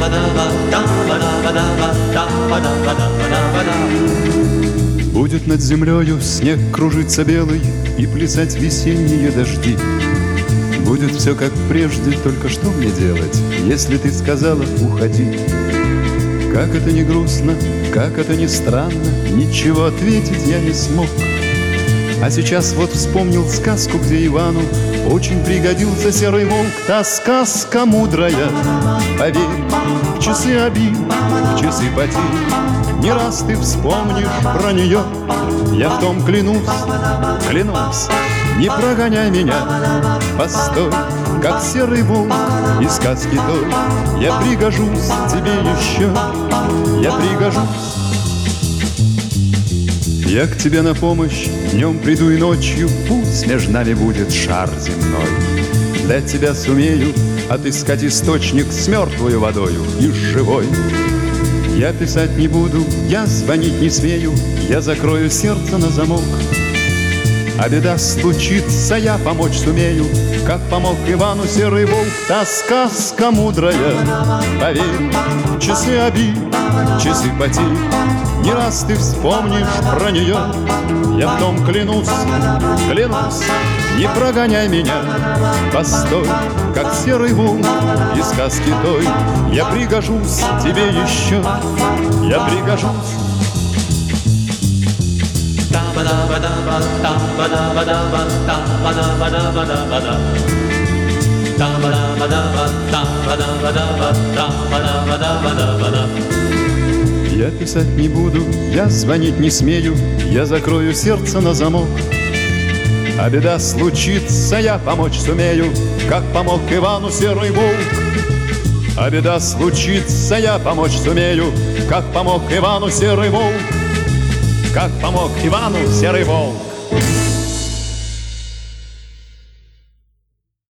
Будет над землею снег кружиться белый и плясать весенние дожди. Будет все как прежде, только что мне делать, если ты сказала уходи? Как это не грустно, как это не странно, ничего ответить я не смог. А сейчас вот вспомнил сказку, где Ивану очень пригодился серый волк. Та сказка мудрая, поверь, в часы обид, в часы потерь, не раз ты вспомнишь про нее. Я в том клянусь, клянусь, не прогоняй меня, постой, как серый волк из сказки той. Я пригожусь тебе еще, я пригожусь. Я к тебе на помощь днем приду и ночью, пусть между нами будет шар земной. Для тебя сумею отыскать источник с мертвою водою и с живой. Я писать не буду, я звонить не смею, я закрою сердце на замок. А беда случится, я помочь сумею, как помог Ивану серый волк. Та сказка мудрая, поверь, часы обид, часы потерь, не раз ты вспомнишь про нее. Я в том клянусь, клянусь, не прогоняй меня, постой, как серый волк из сказки той. Я пригожусь тебе еще, я пригожусь. Я писать не буду, я звонить не смею, я закрою сердце на замок. А беда случится, я помочь сумею, как помог Ивану серый волк. А беда случится, я помочь сумею, как помог Ивану серый волк. Как помог Ивану серый волк.